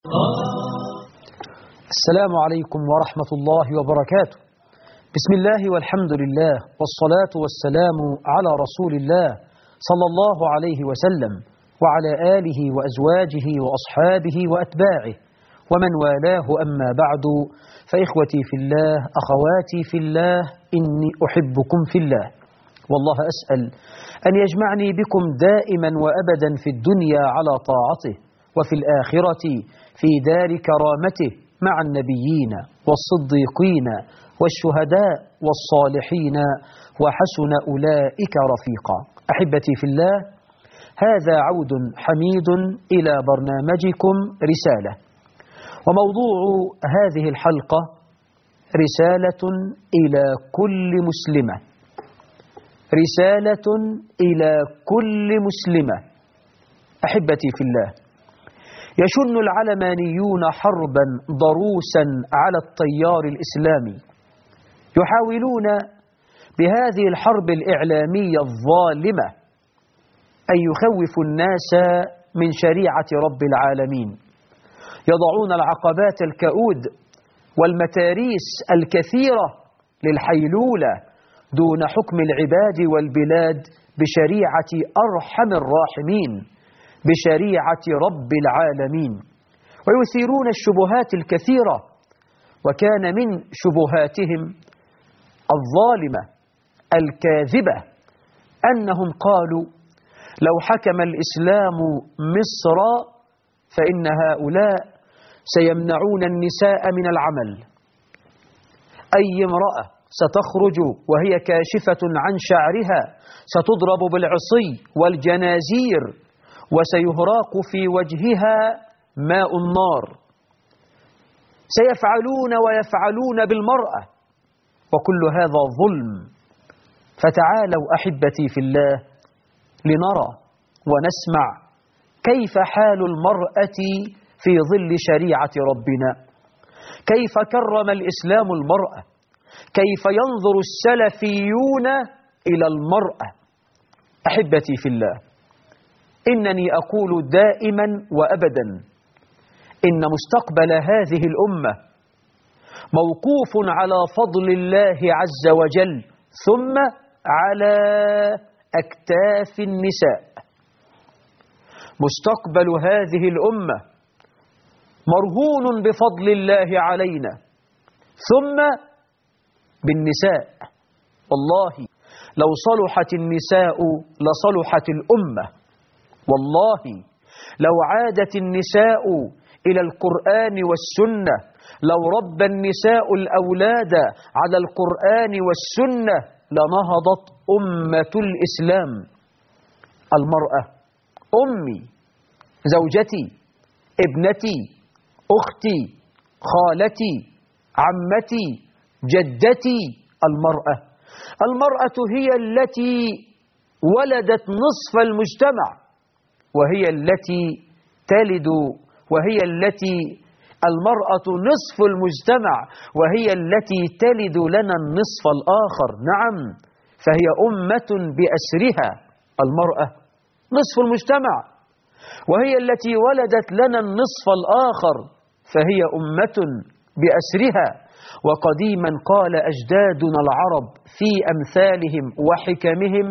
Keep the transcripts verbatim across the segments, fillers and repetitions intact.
السلام عليكم ورحمة الله وبركاته. بسم الله والحمد لله والصلاة والسلام على رسول الله صلى الله عليه وسلم وعلى آله وأزواجه وأصحابه وأتباعه ومن والاه. أما بعد، فإخوتي في الله، أخواتي في الله، إني أحبكم في الله، والله أسأل أن يجمعني بكم دائما وأبدا في الدنيا على طاعته، وفي الآخرة في دار كرامته مع النبيين والصديقين والشهداء والصالحين وحسن أولئك رفيقا. أحبتي في الله، هذا عود حميد إلى برنامجكم رسالة، وموضوع هذه الحلقة رسالة إلى كل مسلمة، رسالة إلى كل مسلمة. أحبتي في الله، يشن العلمانيون حربا ضروسا على التيار الإسلامي، يحاولون بهذه الحرب الإعلامية الظالمة أن يخوفوا الناس من شريعة رب العالمين، يضعون العقبات الكؤود والمتاريس الكثيرة للحيلولة دون حكم العباد والبلاد بشريعة أرحم الراحمين، بشريعة رب العالمين، ويثيرون الشبهات الكثيرة. وكان من شبهاتهم الظالمة الكاذبة أنهم قالوا لو حكم الإسلام مصر فإن هؤلاء سيمنعون النساء من العمل. أي امرأة ستخرج وهي كاشفة عن شعرها ستضرب بالعصي والجنازير وسيهراق في وجهها ماء النار. سيفعلون ويفعلون بالمرأة، وكل هذا ظلم. فتعالوا أحبتي في الله لنرى ونسمع كيف حال المرأة في ظل شريعة ربنا، كيف كرم الإسلام المرأة، كيف ينظر السلفيون إلى المرأة. أحبتي في الله، إنني أقول دائما وأبدا إن مستقبل هذه الأمة موقوف على فضل الله عز وجل ثم على أكتاف النساء. مستقبل هذه الأمة مرهون بفضل الله علينا ثم بالنساء. والله لو صلحت النساء لصلحت الأمة، والله لو عادت النساء إلى القرآن والسنة، لو ربى النساء الأولاد على القرآن والسنة لنهضت أمة الإسلام. المرأة أمي، زوجتي، ابنتي، أختي، خالتي، عمتي، جدتي. المرأة المرأة هي التي ولدت نصف المجتمع، وهي التي تلد، وهي التي المرأة نصف المجتمع، وهي التي تلد لنا النصف الآخر. نعم، فهي أمة بأسرها. المرأة نصف المجتمع، وهي التي ولدت لنا النصف الآخر، فهي أمة بأسرها. وقديما قال أجدادنا العرب في أمثالهم وحكمهم: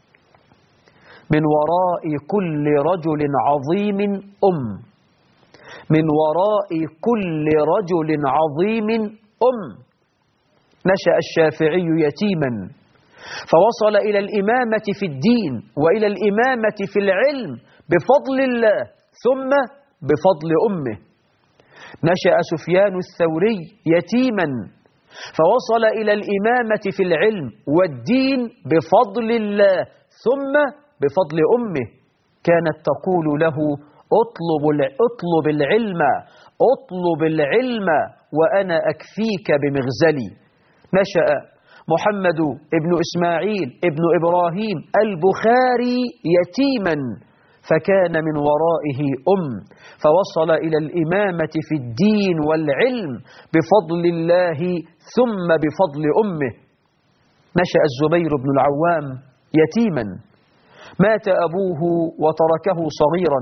من وراء كل رجل عظيم أم، من وراء كل رجل عظيم أم. نشأ الشافعي يتيما فوصل إلى الإمامة في الدين وإلى الإمامة في العلم بفضل الله ثم بفضل أمه. نشأ سفيان الثوري يتيما فوصل إلى الإمامة في العلم والدين بفضل الله ثم بفضل أمه. كانت تقول له: اطلب اطلب العلم اطلب العلم وأنا أكفيك بمغزلي. نشأ محمد ابن إسماعيل ابن إبراهيم البخاري يتيما فكان من ورائه أم فوصل إلى الإمامة في الدين والعلم بفضل الله ثم بفضل أمه. نشأ الزبير بن العوام يتيما، مات أبوه وتركه صغيرا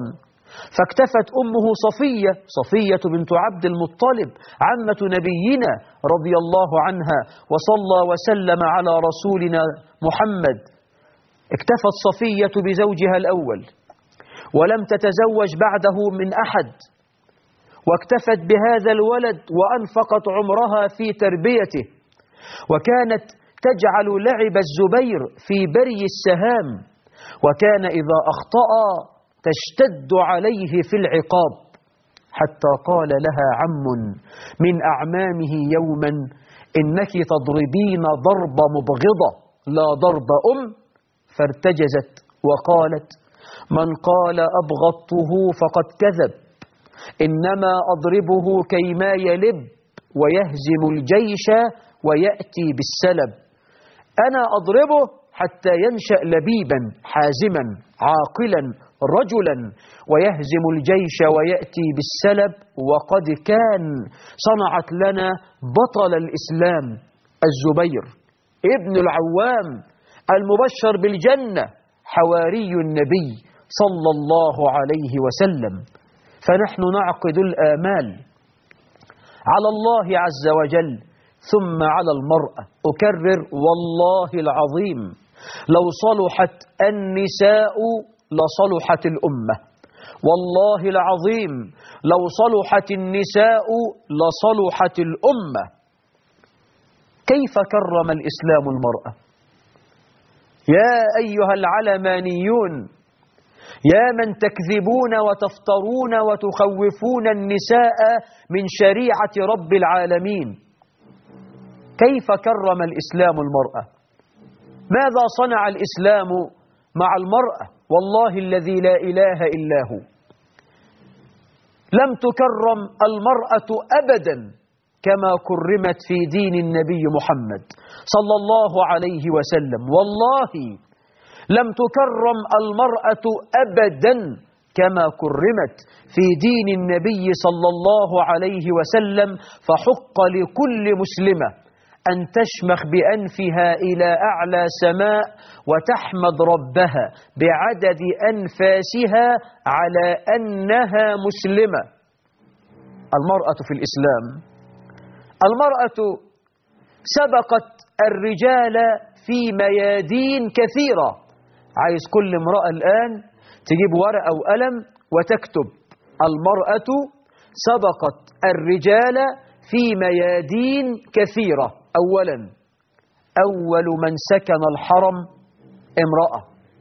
فاكتفت أمه صفية صفية بنت عبد المطلب عمة نبينا رضي الله عنها وصلى وسلم على رسولنا محمد. اكتفت صفية بزوجها الأول ولم تتزوج بعده من أحد، واكتفت بهذا الولد وأنفقت عمرها في تربيته، وكانت تجعل لعب الزبير في بري السهام، وكان إذا أخطأ تشتد عليه في العقاب، حتى قال لها عم من أعمامه يوما: إنك تضربين ضرب مبغضة لا ضرب أم، فارتجزت وقالت: من قال أبغضته فقد كذب، إنما أضربه كيما يلب ويهزم الجيش ويأتي بالسلب. أنا أضربه حتى ينشأ لبيبا حازما عاقلا رجلا ويهزم الجيش ويأتي بالسلب، وقد كان صنعت لنا بطل الإسلام الزبير ابن العوام المبشر بالجنة حواري النبي صلى الله عليه وسلم. فنحن نعقد الآمال على الله عز وجل ثم على المرأة. أكرر والله العظيم، لو صلحت النساء لصلحت الأمة، والله العظيم لو صلحت النساء لصلحت الأمة. كيف كرم الإسلام المرأة؟ يا أيها العلمانيون، يا من تكذبون وتفترون وتخوفون النساء من شريعة رب العالمين، كيف كرم الإسلام المرأة؟ ماذا صنع الإسلام مع المرأة؟ والله الذي لا إله إلا هو لم تكرم المرأة أبدا كما كرمت في دين النبي محمد صلى الله عليه وسلم. والله لم تكرم المرأة أبدا كما كرمت في دين النبي صلى الله عليه وسلم. فحق لكل مسلمة أن تشمخ بأنفها إلى أعلى سماء وتحمد ربها بعدد أنفاسها على أنها مسلمة. المرأة في الإسلام، المرأة سبقت الرجال في ميادين كثيرة. عايز كل امرأة الآن تجيب ورقة وقلم وتكتب: المرأة سبقت الرجال في ميادين كثيرة. أولا، أول من سكن الحرم امرأة.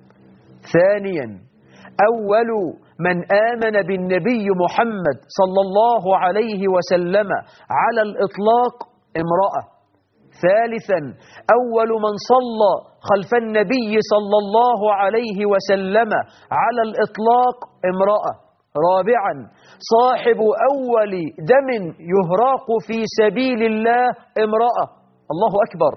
ثانيا، أول من آمن بالنبي محمد صلى الله عليه وسلم على الإطلاق امرأة. ثالثا، أول من صلى خلف النبي صلى الله عليه وسلم على الإطلاق امرأة. رابعا، صاحب أول دم يهراق في سبيل الله امرأة. الله أكبر.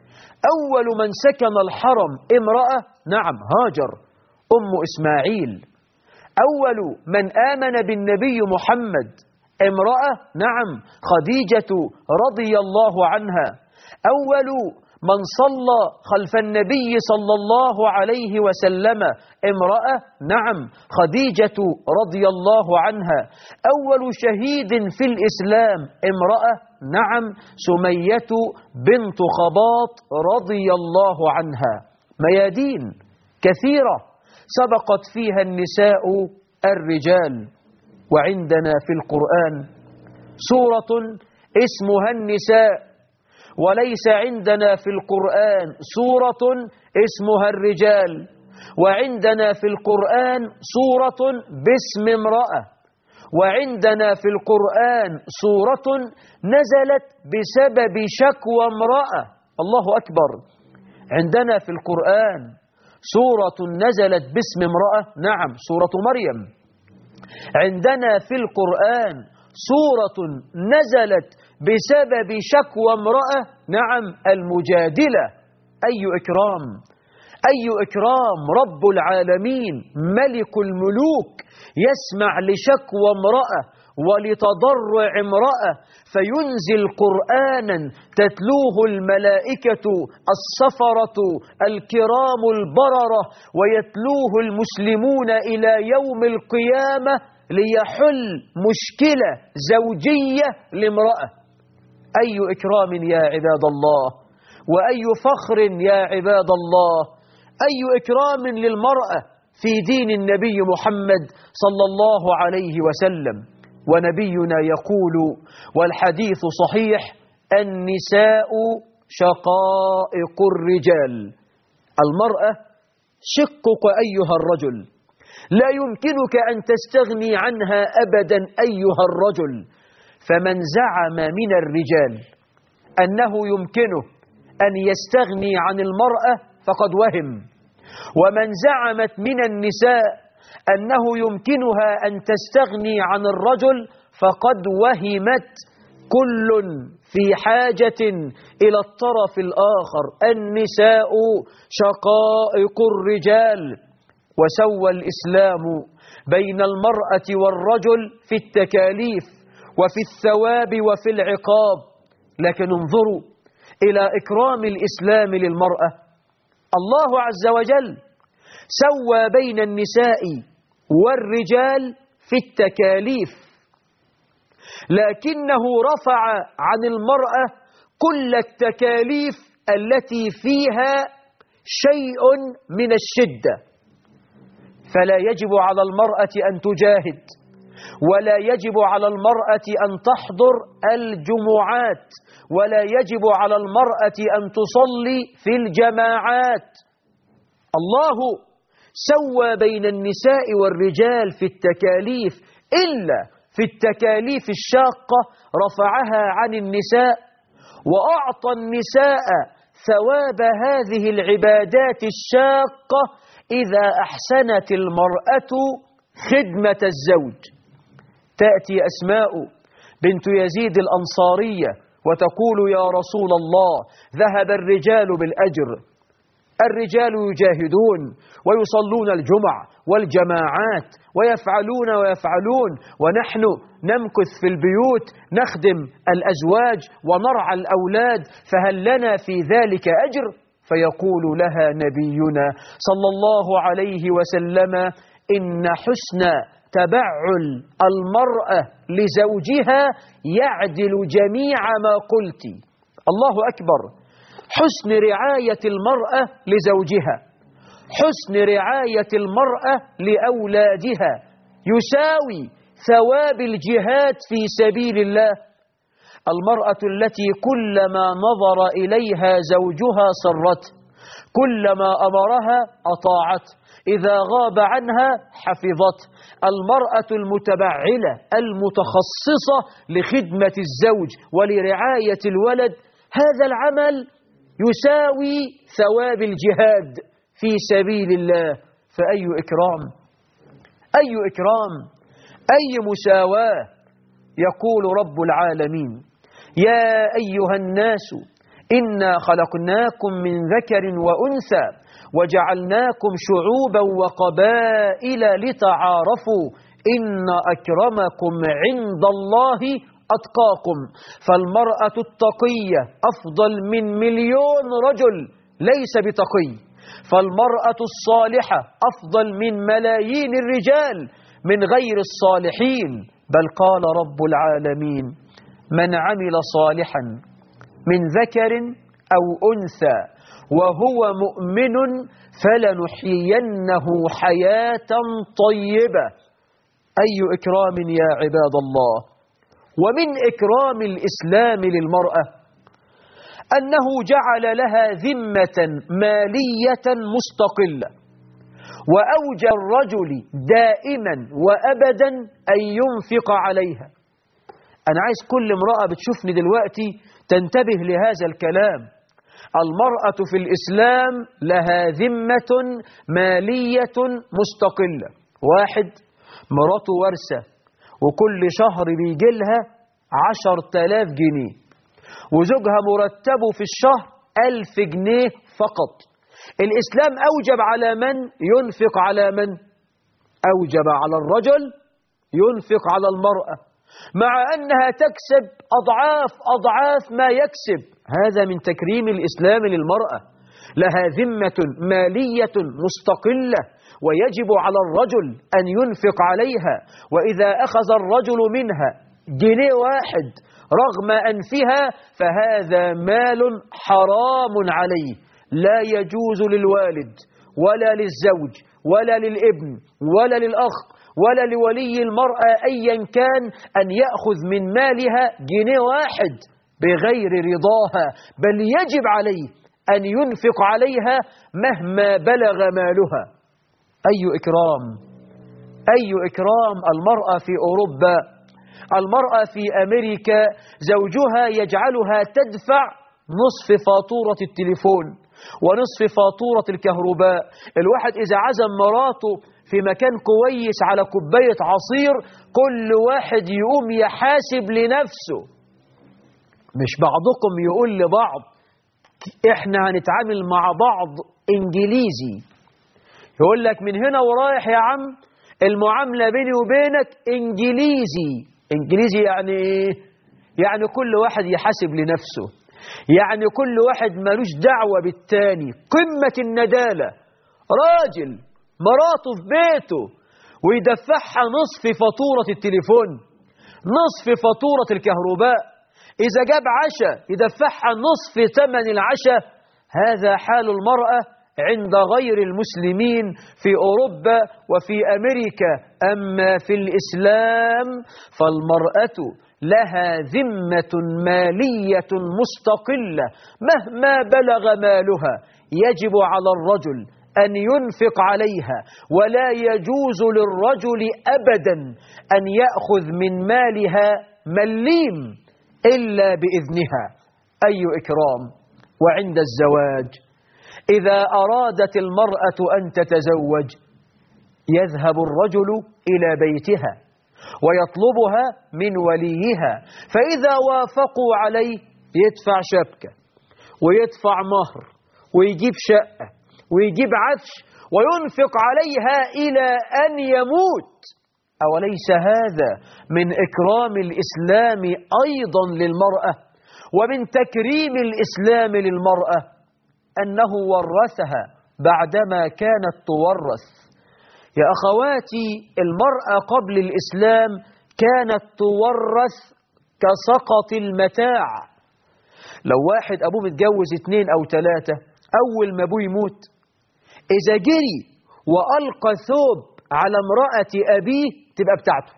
أول من سكن الحرم امرأة، نعم، هاجر أم إسماعيل. أول من آمن بالنبي محمد امرأة، نعم، خديجة رضي الله عنها. أول من صلى خلف النبي صلى الله عليه وسلم امرأة، نعم، خديجة رضي الله عنها. أول شهيد في الإسلام امرأة، نعم، سمية بنت خباط رضي الله عنها. ميادين كثيرة سبقت فيها النساء الرجال. وعندنا في القرآن سورة اسمها النساء، وليس عندنا في القرآن سورة اسمها الرجال. وعندنا في القرآن سورة باسم امرأة، وعندنا في القرآن سورة نزلت بسبب شكوى امرأة. الله أكبر. عندنا في القرآن سورة نزلت باسم امرأة، نعم، سورة مريم. عندنا في القرآن سورة نزلت بسبب شكوى امرأة، نعم، المجادلة. أي إكرام، أي إكرام. رب العالمين ملك الملوك يسمع لشكوى امرأة ولتضرع امرأة فينزل قرآنا تتلوه الملائكة السفرة الكرام البررة ويتلوه المسلمون إلى يوم القيامة ليحل مشكلة زوجية لامرأة. أي إكرام يا عباد الله، وأي فخر يا عباد الله، أي إكرام للمرأة في دين النبي محمد صلى الله عليه وسلم. ونبينا يقول والحديث صحيح: النساء شقائق الرجال. المرأة شقك أيها الرجل، لا يمكنك أن تستغني عنها أبدا أيها الرجل. فمن زعم من الرجال أنه يمكنه أن يستغني عن المرأة فقد وهم، ومن زعمت من النساء أنه يمكنها أن تستغني عن الرجل فقد وهمت. كل في حاجة إلى الطرف الآخر. النساء شقائق الرجال. وسوى الإسلام بين المرأة والرجل في التكاليف وفي الثواب وفي العقاب. لكن انظروا إلى إكرام الإسلام للمرأة. الله عز وجل سوى بين النساء والرجال في التكاليف، لكنه رفع عن المرأة كل التكاليف التي فيها شيء من الشدة. فلا يجب على المرأة أن تجاهد، ولا يجب على المرأة أن تحضر الجمعات، ولا يجب على المرأة أن تصلي في الجماعات. الله سوى بين النساء والرجال في التكاليف، إلا في التكاليف الشاقة رفعها عن النساء، وأعطى النساء ثواب هذه العبادات الشاقة إذا أحسنت المرأة خدمة الزوج. تأتي أسماء بنت يزيد الأنصارية وتقول: يا رسول الله، ذهب الرجال بالأجر، الرجال يجاهدون ويصلون الجمع والجماعات ويفعلون ويفعلون، ونحن نمكث في البيوت نخدم الأزواج ونرعى الأولاد، فهل لنا في ذلك أجر؟ فيقول لها نبينا صلى الله عليه وسلم: إن حسن تبعل المرأة لزوجها يعدل جميع ما قلت. الله أكبر. حسن رعاية المرأة لزوجها، حسن رعاية المرأة لأولادها يساوي ثواب الجهاد في سبيل الله. المرأة التي كلما نظر إليها زوجها سرته، كلما أمرها أطاعته، إذا غاب عنها حفظته. المرأة المتبعلة المتخصصة لخدمة الزوج ولرعاية الولد، هذا العمل يساوي ثواب الجهاد في سبيل الله. فأي إكرام، أي إكرام، أي مساواة. يقول رب العالمين: يا أيها الناس إنا خلقناكم من ذكر وأنثى وجعلناكم شعوبا وقبائل لتعارفوا إن أكرمكم عند الله أتقاكم. فالمرأة التقية أفضل من مليون رجل ليس بتقي، فالمرأة الصالحة أفضل من ملايين الرجال من غير الصالحين. بل قال رب العالمين: من عمل صالحا من ذكر أو أنثى وهو مؤمن فلنحيينه حياة طيبة. أي إكرام يا عباد الله. ومن إكرام الإسلام للمرأة أنه جعل لها ذمة مالية مستقلة، وأوجى الرجل دائما وأبدا أن ينفق عليها. أنا عايز كل امرأة بتشوفني دلوقتي تنتبه لهذا الكلام. المرأة في الإسلام لها ذمة مالية مستقلة. واحد، مراته ورثة وكل شهر بيجيلها عشر تلاف جنيه، وزوجها مرتبه في الشهر ألف جنيه فقط. الإسلام أوجب على من ينفق على من؟ أوجب على الرجل ينفق على المرأة، مع أنها تكسب أضعاف أضعاف ما يكسب. هذا من تكريم الإسلام للمرأة. لها ذمة مالية مستقلة، ويجب على الرجل أن ينفق عليها. وإذا أخذ الرجل منها جنيه واحد رغم أنفها فهذا مال حرام عليه، لا يجوز للوالد ولا للزوج ولا للابن ولا للأخ ولا لولي المرأة أيا كان أن يأخذ من مالها جنيه واحد بغير رضاها، بل يجب عليه أن ينفق عليها مهما بلغ مالها. أي إكرام، أي إكرام. المرأة في أوروبا، المرأة في أمريكا زوجها يجعلها تدفع نصف فاتورة التليفون ونصف فاتورة الكهرباء. الواحد إذا عزم مراته في مكان كويس على كوباية عصير، كل واحد يقوم يحاسب لنفسه، مش بعضكم يقول لبعض احنا هنتعامل مع بعض انجليزي. يقول لك من هنا ورايح يا عم المعاملة بيني وبينك انجليزي. انجليزي يعني ايه؟ يعني كل واحد يحاسب لنفسه، يعني كل واحد مالوش دعوة بالتاني. قمة الندالة، راجل مراته في بيته ويدفعها نصف فاتورة التليفون، نصف فاتورة الكهرباء، إذا جاب عشاء يدفعها نصف ثمن العشاء. هذا حال المرأة عند غير المسلمين في أوروبا وفي أمريكا. أما في الإسلام فالمرأة لها ذمة مالية مستقلة مهما بلغ مالها، يجب على الرجل أن ينفق عليها، ولا يجوز للرجل أبدا أن يأخذ من مالها مليم إلا بإذنها. أي إكرام. وعند الزواج إذا أرادت المرأة أن تتزوج يذهب الرجل إلى بيتها ويطلبها من وليها، فإذا وافقوا عليه يدفع شبكة ويدفع مهر ويجيب شقة ويجيب عفش وينفق عليها إلى أن يموت. أوليس هذا من إكرام الإسلام أيضا للمرأة؟ ومن تكريم الإسلام للمرأة أنه ورثها بعدما كانت تورث. يا أخواتي، المرأة قبل الإسلام كانت تورث كسقط المتاع. لو واحد أبوه متجوز اتنين أو ثلاثة، أول ما أبوه يموت إذا جري وألقى ثوب على امرأة أبيه تبقى بتاعته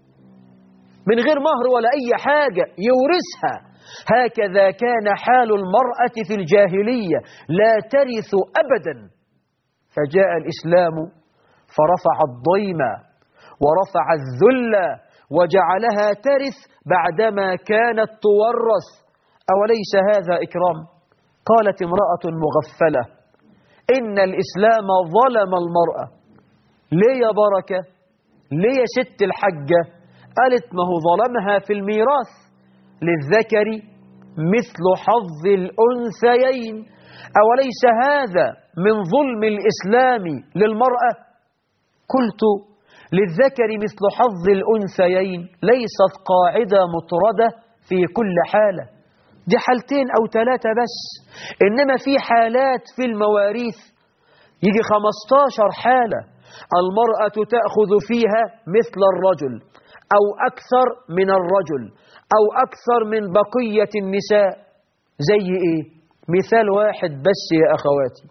من غير مهر ولا أي حاجة، يورثها. هكذا كان حال المرأة في الجاهلية، لا ترث أبدا. فجاء الإسلام فرفع الضيم ورفع الذل وجعلها ترث بعدما كانت تورث. أوليس هذا إكرام؟ قالت امرأة مغفلة إن الإسلام ظلم المرأة. ليه يا بركة؟ ليه يا ست الحجة؟ قالت ما هو ظلمها في الميراث، للذكر مثل حظ الأنثيين. أوليس هذا من ظلم الإسلام للمرأة؟ قلت للذكر مثل حظ الأنثيين ليست قاعدة مطردة في كل حالة، دي حالتين أو ثلاثة بس، إنما في حالات في المواريث يجي خمستاشر حالة المرأة تأخذ فيها مثل الرجل أو أكثر من الرجل أو أكثر من بقية النساء. زي إيه؟ مثال واحد بس يا أخواتي.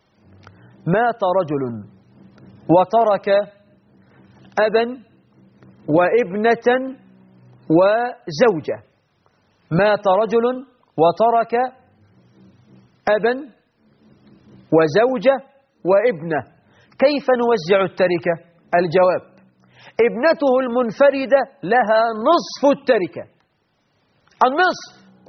مات رجل وترك أبا وابنة وزوجة. مات رجل وترك أبا وزوجة وابنة، كيف نوزع التركة؟ الجواب: ابنته المنفردة لها نصف التركة، النصف،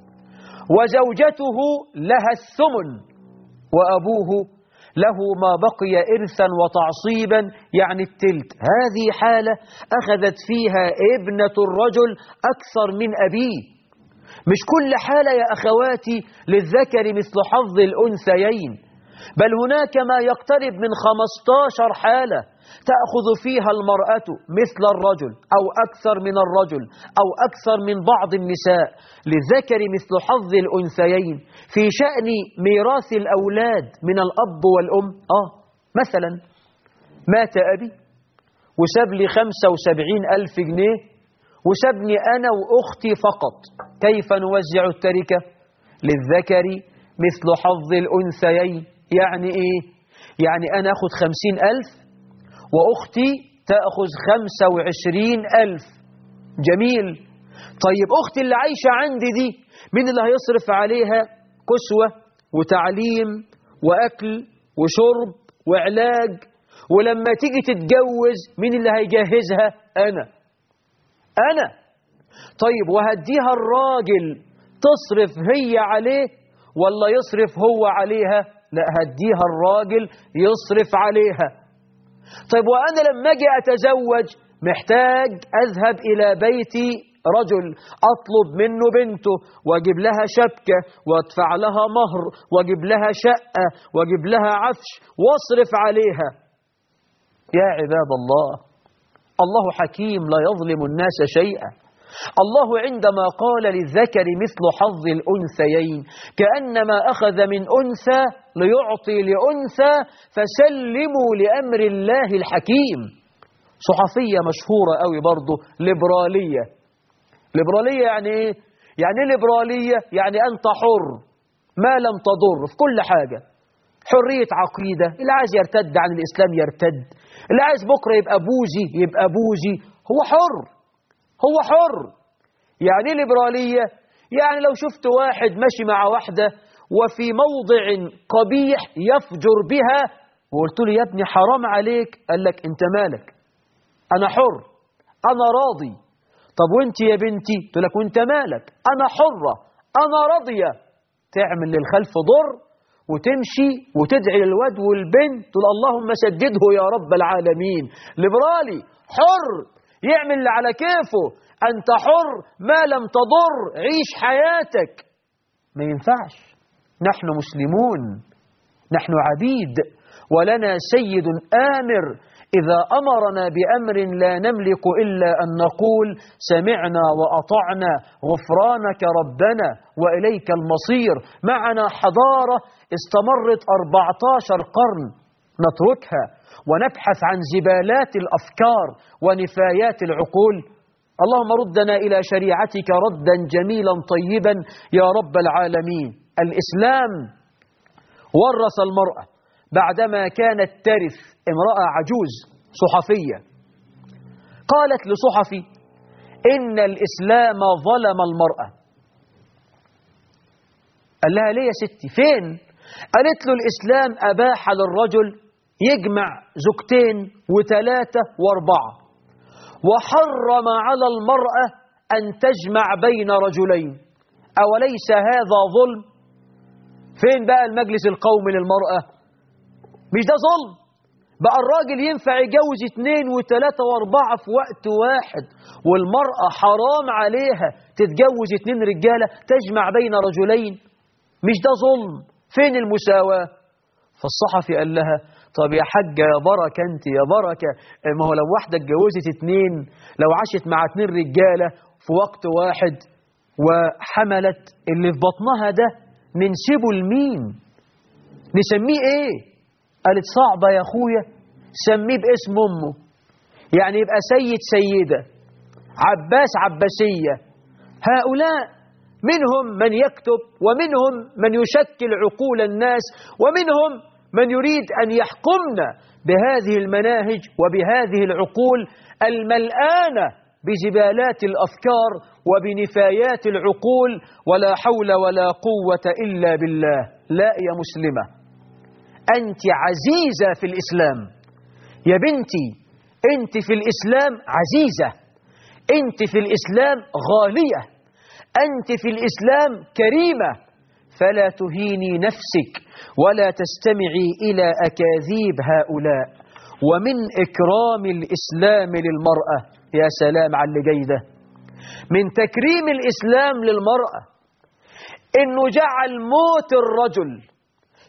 وزوجته لها الثمن، وأبوه له ما بقي إرثا وتعصيبا يعني التلت. هذه حالة أخذت فيها ابنة الرجل أكثر من أبيه. مش كل حالة يا أخواتي للذكر مثل حظ الأنثيين. بل هناك ما يقترب من خمسة عشر حالة تأخذ فيها المرأة مثل الرجل أو أكثر من الرجل أو أكثر من بعض النساء، للذكر مثل حظ الأنثيين في شأن ميراث الأولاد من الأب والأم. آه مثلا مات أبي وساب لي خمسة وسبعين ألف جنيه وسابني أنا وأختي فقط، كيف نوزع التركة؟ للذكر مثل حظ الأنثيين. يعني إيه؟ يعني أنا أخذ خمسين ألف وأختي تأخذ خمسة وعشرين ألف. جميل. طيب أختي اللي عايشة عندي دي مين اللي هيصرف عليها كسوة وتعليم وأكل وشرب وعلاج؟ ولما تيجي تتجوز مين اللي هيجهزها؟ أنا أنا طيب وهديها الراجل تصرف هي عليه ولا يصرف هو عليها؟ لا، هديها الراجل يصرف عليها. طيب وأنا لما أجي أتزوج محتاج أذهب إلى بيتي رجل أطلب منه بنته وأجيب لها شبكة وأدفع لها مهر وأجيب لها شقة وأجيب لها عفش وأصرف عليها. يا عباد الله، الله حكيم لا يظلم الناس شيئا. الله عندما قال للذكر مثل حظ الأنثيين كأنما أخذ من أنثى ليعطي لأنثى، فسلموا لأمر الله الحكيم. صحفية مشهورة قوي برضو، ليبرالية. ليبرالية يعني إيه؟ يعني ليبرالية يعني أنت حر ما لم تضر في كل حاجة، حرية عقيدة، اللي عايز يرتد عن الإسلام يرتد، اللي عايز بكرة يبقى بوذي يبقى بوذي، هو حر هو حر. يعني ليبرالية يعني لو شفت واحد ماشي مع واحدة وفي موضع قبيح يفجر بها وقلت له يا ابني حرام عليك، قال لك انت مالك، انا حر انا راضي. طب وانت يا بنتي؟ قلت لك وانت مالك، انا حرة انا راضية. تعمل للخلف ضر وتمشي وتدعي للواد والبنت تقول اللهم سدده يا رب العالمين. ليبرالي حر يعمل اللي على كيفه، أنت حر ما لم تضر، عيش حياتك. ما ينفعش، نحن مسلمون، نحن عبيد، ولنا سيد آمر إذا أمرنا بأمر لا نملك إلا أن نقول سمعنا وأطعنا غفرانك ربنا وإليك المصير. معنا حضارة استمرت أربعة عشر قرن نتركها ونبحث عن زبالات الأفكار ونفايات العقول. اللهم ردنا إلى شريعتك ردا جميلا طيبا يا رب العالمين. الإسلام ورث المرأة بعدما كانت ترث امرأة عجوز صحفية، قالت لصحفي إن الإسلام ظلم المرأة. قال لها ليه يا ستي فين؟ قالت له الإسلام أباح للرجل يجمع زوجتين وثلاثة واربعة، وحرم على المرأة أن تجمع بين رجلين، أوليس هذا ظلم؟ فين بقى المجلس القومي للمرأة؟ مش ده ظلم؟ بقى الراجل ينفع يجوز اثنين وثلاثة واربعة في وقت واحد، والمرأة حرام عليها تتجوز اثنين رجالة تجمع بين رجلين؟ مش ده ظلم؟ فين المساواة؟ فالصحفي قال لها طب يا حاجة يا بركة انت يا بركة، ما هو لو واحدة اتجوزت اتنين، لو عاشت مع اتنين رجالة في وقت واحد وحملت، اللي في بطنها ده ننسبه لمين؟ نسميه ايه؟ قالت صعبة يا اخويا، سميه باسم امه، يعني يبقى سيد سيدة، عباس عباسية. هؤلاء منهم من يكتب ومنهم من يشكل عقول الناس ومنهم من يريد أن يحكمنا بهذه المناهج وبهذه العقول الملآنة بزبالات الأفكار وبنفايات العقول. ولا حول ولا قوة إلا بالله. لا يا مسلمة، أنت عزيزة في الإسلام يا بنتي، أنت في الإسلام عزيزة، أنت في الإسلام غالية، أنت في الإسلام كريمة، فلا تهيني نفسك ولا تستمعي إلى أكاذيب هؤلاء. ومن إكرام الإسلام للمرأة، يا سلام على اللي جاي ده، من تكريم الإسلام للمرأة إنه جعل موت الرجل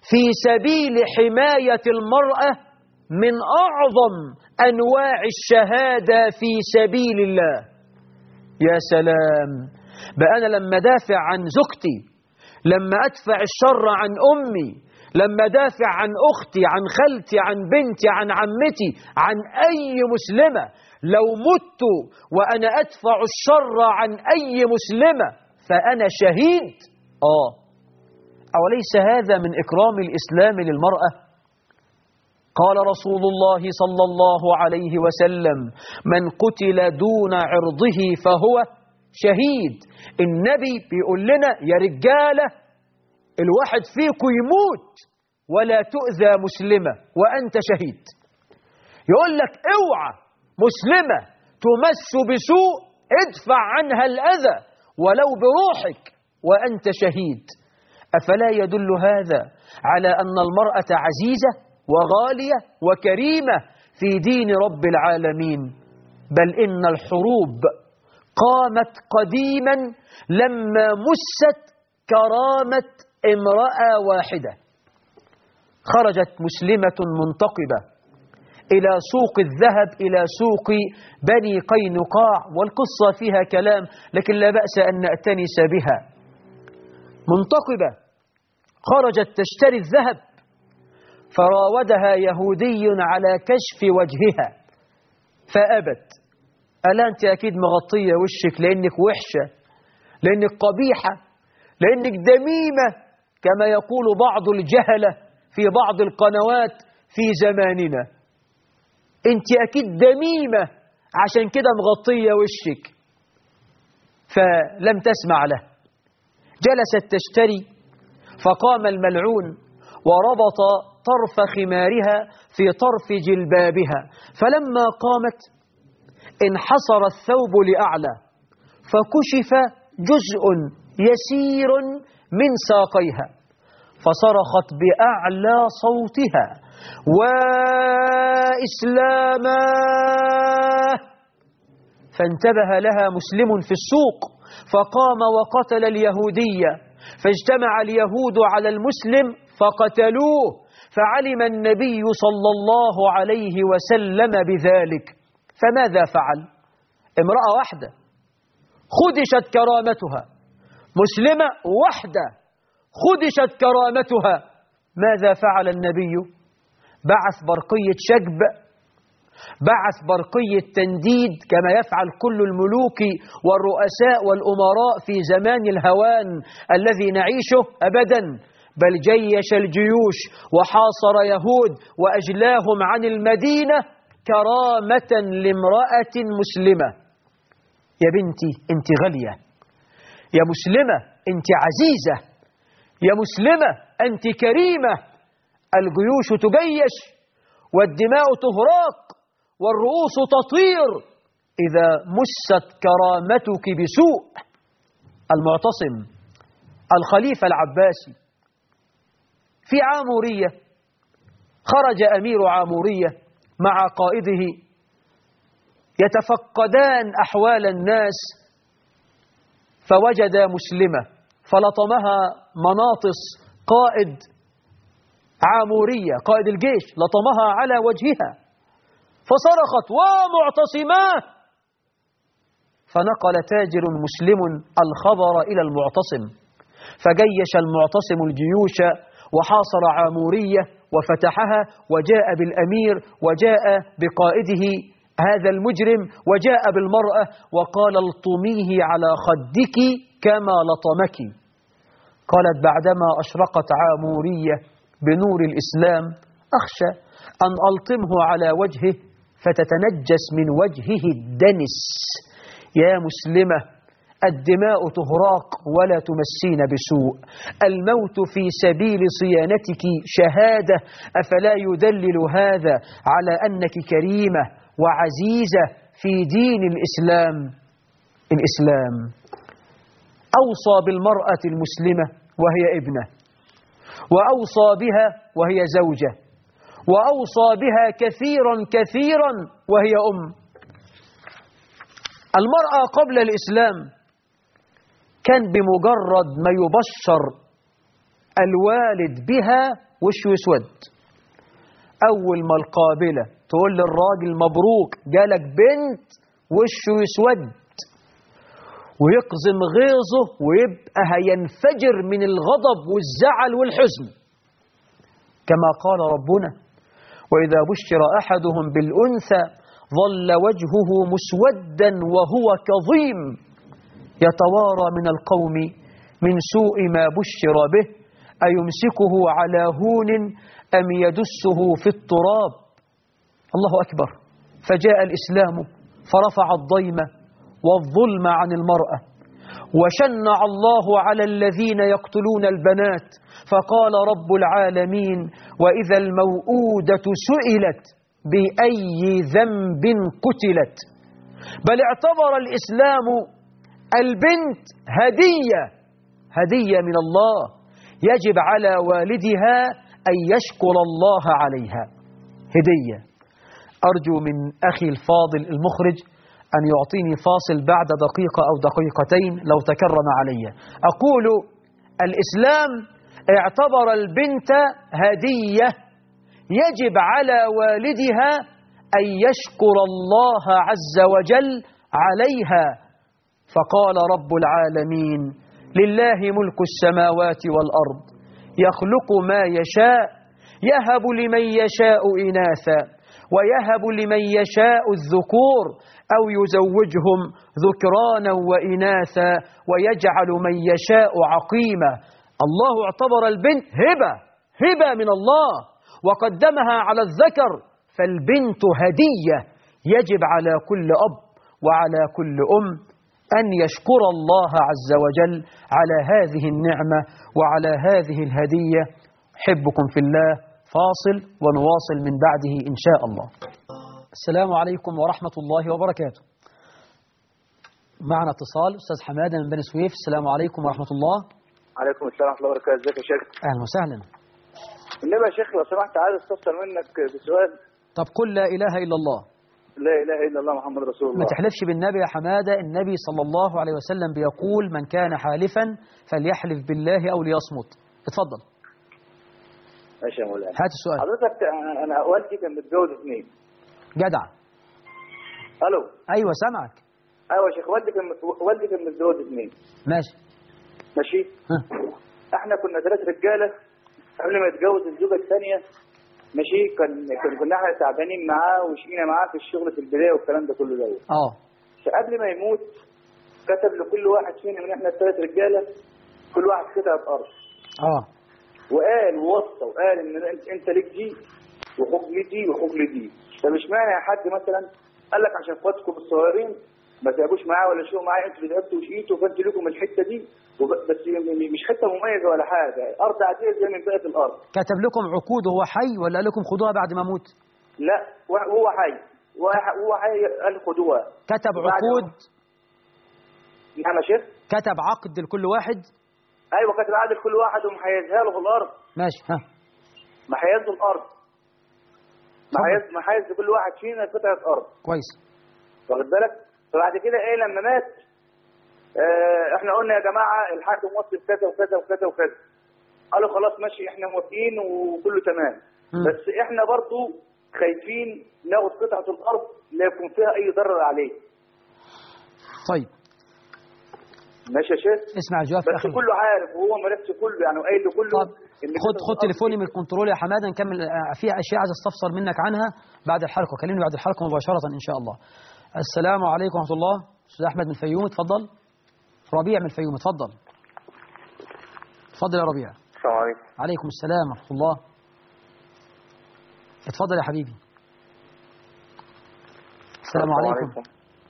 في سبيل حماية المرأة من أعظم أنواع الشهادة في سبيل الله. يا سلام، بقى أنا لما دافع عن زوجتي، لما أدفع الشر عن أمي، لما دافع عن أختي، عن خالتي، عن بنتي، عن عمتي، عن أي مسلمة، لو مت وأنا أدفع الشر عن أي مسلمة فأنا شهيد. آه، أوليس هذا من إكرام الإسلام للمرأة؟ قال رسول الله صلى الله عليه وسلم: من قتل دون عرضه فهو شهيد. النبي بيقول لنا يا رجالة، الواحد فيكم يموت ولا تؤذى مسلمة وأنت شهيد. يقول لك اوعى مسلمة تمس بسوء، ادفع عنها الأذى ولو بروحك وأنت شهيد. أفلا يدل هذا على أن المرأة عزيزة وغالية وكريمة في دين رب العالمين؟ بل إن الحروب قامت قديما لما مست كرامة امرأة واحدة. خرجت مسلمة منتقبة إلى سوق الذهب، إلى سوق بني قينقاع، والقصة فيها كلام لكن لا بأس أن نأتنس بها. منتقبة خرجت تشتري الذهب، فراودها يهودي على كشف وجهها فأبت. قال أنت أكيد مغطية وشك لأنك وحشة، لأنك قبيحة، لأنك دميمة، كما يقول بعض الجهلة في بعض القنوات في زماننا. أنت أكيد دميمة عشان كده مغطية وشك. فلم تسمع له، جلست تشتري، فقام الملعون وربط طرف خمارها في طرف جلبابها، فلما قامت انحصر الثوب لأعلى فكشف جزء يسير من ساقيها، فصرخت بأعلى صوتها: وإسلاما! فانتبه لها مسلم في السوق فقام وقتل اليهودية، فاجتمع اليهود على المسلم فقتلوه، فعلم النبي صلى الله عليه وسلم بذلك، فماذا فعل؟ امرأة واحدة خدشت كرامتها، مسلمة واحدة خدشت كرامتها، ماذا فعل النبي؟ بعث برقية شجب، بعث برقية تنديد كما يفعل كل الملوك والرؤساء والأمراء في زمان الهوان الذي نعيشه أبدا، بل جيش الجيوش وحاصر يهود وأجلاهم عن المدينة كرامة لامرأة مسلمة. يا بنتي أنت غالية، يا مسلمة أنت عزيزة، يا مسلمة أنت كريمة. الجيوش تجيش والدماء تهراق والرؤوس تطير إذا مست كرامتك بسوء. المعتصم الخليفة العباسي في عامورية، خرج أمير عامورية مع قائده يتفقدان أحوال الناس، فوجد مسلمة فلطمها مناطس قائد عامورية، قائد الجيش، لطمها على وجهها فصرخت: ومعتصماه! فنقل تاجر مسلم الخبر إلى المعتصم، فجيش المعتصم الجيوش وحاصر عامورية وفتحها، وجاء بالأمير وجاء بقائده هذا المجرم وجاء بالمرأة وقال: الطميه على خدك كما لطمك. قالت: بعدما أشرقت عامورية بنور الإسلام أخشى أن ألطمه على وجهه فتتنجس من وجهه الدنس. يا مسلمة، الدماء تهراق ولا تمسين بسوء، الموت في سبيل صيانتك شهادة، أفلا يدلل هذا على أنك كريمة وعزيزة في دين الإسلام؟ الإسلام أوصى بالمرأة المسلمة وهي ابنة، وأوصى بها وهي زوجة، وأوصى بها كثيرا كثيرا وهي أم. المرأة قبل الإسلام كان بمجرد ما يبشر الوالد بها وشه يسود. أول ما القابلة تقول للراجل مبروك جالك بنت وشه يسود ويقزم غيظه ويبقى هينفجر من الغضب والزعل والحزن، كما قال ربنا: وإذا بشر أحدهم بالأنثى ظل وجهه مسودا وهو كظيم يتوارى من القوم من سوء ما بشر به أيمسكه على هون أم يدسه في التراب. الله أكبر. فجاء الإسلام فرفع الضيم والظلم عن المرأة، وشنع الله على الذين يقتلون البنات، فقال رب العالمين: وإذا الموءودة سئلت بأي ذنب قتلت. بل اعتبر الإسلام البنت هدية، هدية من الله يجب على والدها أن يشكر الله عليها، هدية. أرجو من أخي الفاضل المخرج أن يعطيني فاصل بعد دقيقة أو دقيقتين لو تكرم علي. أقول الإسلام اعتبر البنت هدية يجب على والدها أن يشكر الله عز وجل عليها، فقال رب العالمين: لله ملك السماوات والأرض يخلق ما يشاء يهب لمن يشاء إناثا ويهب لمن يشاء الذكور أو يزوجهم ذكرانا وإناثا ويجعل من يشاء عقيما. الله اعتبر البنت هبة، هبة من الله وقدمها على الذكر، فالبنت هدية يجب على كل أب وعلى كل أم أن يشكر الله عز وجل على هذه النعمة وعلى هذه الهدية. أحبكم في الله. فاصل ونواصل من بعده إن شاء الله. السلام عليكم ورحمة الله وبركاته. معنا اتصال أستاذ حمادة من بني سويف. السلام عليكم ورحمة الله. عليكم السلام ورحمة الله وبركاته. ازيك يا شيخ؟ أهلا وسهلا. النبي يا شيخ لو سمحت عايز استفسر منك بسؤال. طب قل لا إله إلا الله. لا إله إلا الله محمد رسول الله. ما تحلفش بالنبي يا حمادة. النبي صلى الله عليه وسلم بيقول: من كان حالفا فليحلف بالله أو ليصمت. اتفضل. ماشي يا مولانا. هات السؤال. حضرتك أنا والدي كان متجوز اثنين. جدع. ألو. أيوة سامعك. أيوة يا شيخ. والدي كان والدي كان متجوز اثنين. ماشي. ماشي. ها. احنا كنا ثلاث رجالة قبل ما يتجوز الزوجة الثانية. ماشي. كان كنا احنا تعبانين معاه وشقينا معاه في الشغل في البداية والكلام ده كله دوت. اه. فقبل ما يموت كتب لكل واحد فينا من احنا الثلاث رجالة كل واحد قطعة أرض. اه. وقال ووصى وقال ان انت ليك دي وحق لي دي وحق لي دي. طب اشمعنى يا حاج مثلا قال لك عشان اخواتكم الصغيرين ما تعبوش معاه ولا شو معاه، انتوا اللي تعبتوا وشقيتوا فانتوا لكم الحته دي بس مش حته مميزه ولا حاجه، ارض عاديه زي من بقيه الارض. كتب لكم عقود وهو حي ولا قال لكم خدوها بعد ما اموت؟ لا وهو حي وهو حي قال خدوها. كتب عقود. نعم يا شيخ. كتب عقد لكل واحد. ايوه كتب عقد لكل واحد ومحيزها له في الارض. ماشي. ها. محيز له الارض. محيز محيز لكل واحد فينا قطعه ارض. كويس. واخد بالك؟ فبعد كده ايه لما مات اه احنا قلنا يا جماعه الحاج موصي كذا وكذا وكذا وكذا. قالوا خلاص ماشي احنا موافقين وكله تمام. م. بس احنا برضو خايفين ناخد قطعه الارض لا يكون فيها اي ضرر عليه. طيب. ماشي يا شيخ. اسمع الجواب بس أخي. كله عارف وهو ملفش كله يعني وقايل له كله. طب خد خد تليفوني من الكنترول يا حماده نكمل. في اشياء عايز استفسر منك عنها بعد الحلقه. كلمني بعد الحلقه مباشره ان شاء الله. السلام عليكم ورحمه الله. استاذ احمد من الفيوم اتفضل. ربيع من الفيوم اتفضل. اتفضل يا ربيع. السلام عليكم. عليكم السلام ورحمه الله. اتفضل يا حبيبي. السلام عليكم. عليكم.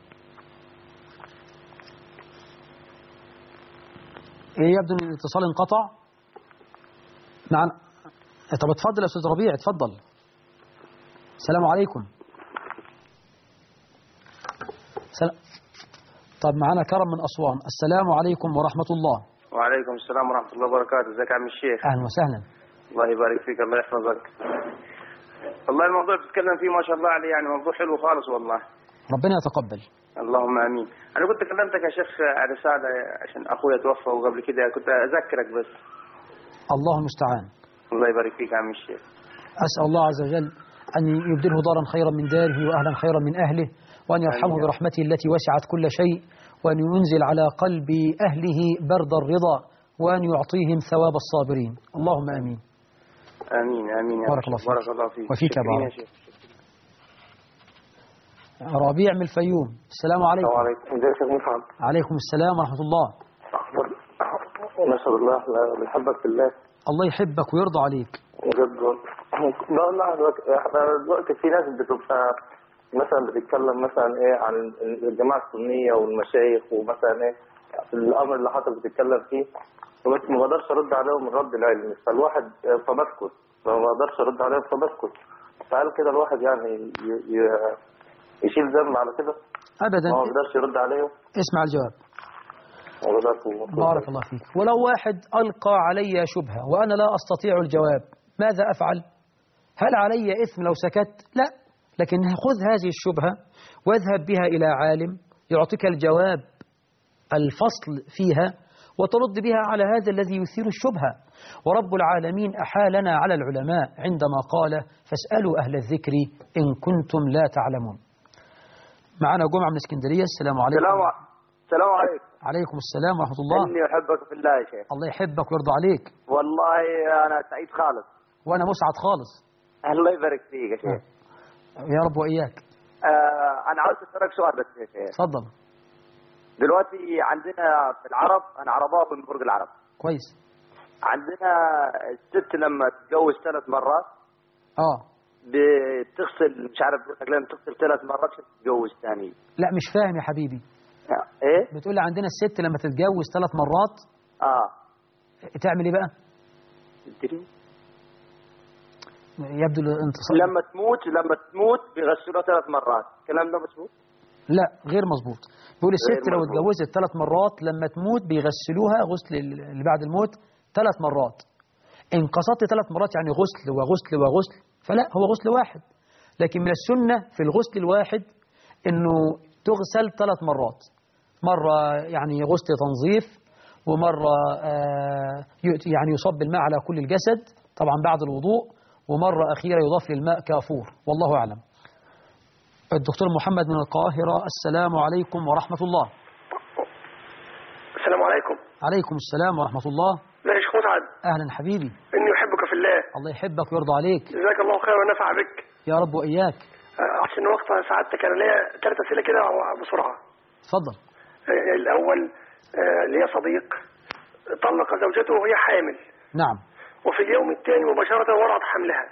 ايه يبدو ان الاتصال انقطع معنا. طب اتفضل يا استاذ ربيع اتفضل. السلام عليكم. سلام. طب معنا كرم من اسوان. السلام عليكم ورحمه الله. وعليكم السلام ورحمه الله وبركاته. ازيك يا عم الشيخ؟ اهلا وسهلا. الله يبارك فيك الله يحفظك. والله الموضوع اللي بتتكلم فيه ما شاء الله عليه يعني موضوع حلو خالص والله. ربنا يتقبل. اللهم امين. انا كنت كلمتك يا شيخ على رساله عشان اخويا توفى وقبل كده كنت اذكرك بس. الله المستعان. الله يبارك فيك يا عم الشيخ. أسأل الله عز وجل أن يبدله دارا خيرا من داره وأهلا خيرا من أهله، وأن يرحمه برحمته التي وسعت كل شيء، وأن ينزل على قلب أهله برد الرضا، وأن يعطيهم ثواب الصابرين. اللهم آمين. آمين آمين يا بارك الله فيك. بارك الله فيك. وفيك شكرين يا بارك. شيخ. ربيع من الفيوم، السلام عليكم. السلام عليكم. ازيك يا شيخ مصعب؟ عليكم السلام ورحمة الله. نشهد الله بنحبك في الله. الله يحبك ويرضى عليك. بجد بقول لحضرتك احنا دلوقتي في ناس بتبقى مثلا بتتكلم مثلا ايه عن الجماعه السنيه والمشايخ ومثلا ايه الامر اللي حضرتك بتتكلم فيه، بس ما بقدرش ارد عليهم الرد العلمي، فالواحد فبسكت، ما بقدرش ارد عليهم فبسكت. فهل كده الواحد يعني ي- ي- يشيل ذنب على كده؟ أبدا. ما بقدرش يرد عليهم. اسمع الجواب. وبدأت- بارك الله فيك. ولو واحد ألقى علي شبهة وأنا لا أستطيع الجواب، ماذا أفعل؟ هل علي إثم لو سكت؟ لا، لكن خذ هذه الشبهة واذهب بها إلى عالم يعطيك الجواب الفصل فيها وترد بها على هذا الذي يثير الشبهة. ورب العالمين أحالنا على العلماء عندما قال فاسألوا أهل الذكر إن كنتم لا تعلمون. معنا جمعة من اسكندرية. السلام عليكم. السلام السلام عليكم. عليكم السلام ورحمة الله. إني أحبك في الله يا شيخ. الله يحبك ويرضى عليك. والله أنا سعيد خالص. وأنا مسعد خالص. الله يبارك فيك يا شيخ. يا رب وإياك. آه أنا عاوز أسألك سؤال بس يا شيخ. تفضل. دلوقتي عندنا في العرب، أنا عرباوي من برج العرب. كويس. عندنا الست لما تتجوز ثلاث مرات آه بتغسل، مش عارف لما تغسل ثلاث مرات عشان تتجوز ثاني. لا مش فاهم يا حبيبي. ايه؟ بتقول لي عندنا الست لما تتجوز ثلاث مرات اه تعمل ايه بقى؟ تدري؟ يبدو الانتصار. لما تموت لما تموت بيغسلوها ثلاث مرات، الكلام ده مظبوط؟ لا غير مظبوط. بيقول الست غير لو مظبوط. اتجوزت ثلاث مرات لما تموت بيغسلوها غسل اللي بعد الموت ثلاث مرات. إن قصدت ثلاث مرات يعني غسل وغسل وغسل فلا، هو غسل واحد. لكن من السنة في الغسل الواحد إنه تغسل ثلاث مرات، مرة يعني غسل تنظيف، ومرة آه يعني يصب الماء على كل الجسد طبعا بعد الوضوء، ومرة أخيرة يضاف للماء كافور، والله أعلم. الدكتور محمد من القاهرة، السلام عليكم ورحمة الله. السلام عليكم. عليكم السلام ورحمة الله. لا يا شيخ مسعد. أهلا حبيبي. إني أحبك في الله. الله يحبك ويرضى عليك. جزاك الله خير ونفع بك. يا رب وإياك. آه، عشان وقت سعادتك أنا ليا ثلاث أسئلة كده بسرعة. تفضل. آه، الأول آه، ليا صديق طلق زوجته وهي حامل. نعم. وفي اليوم الثاني مباشرة وضعت حملها.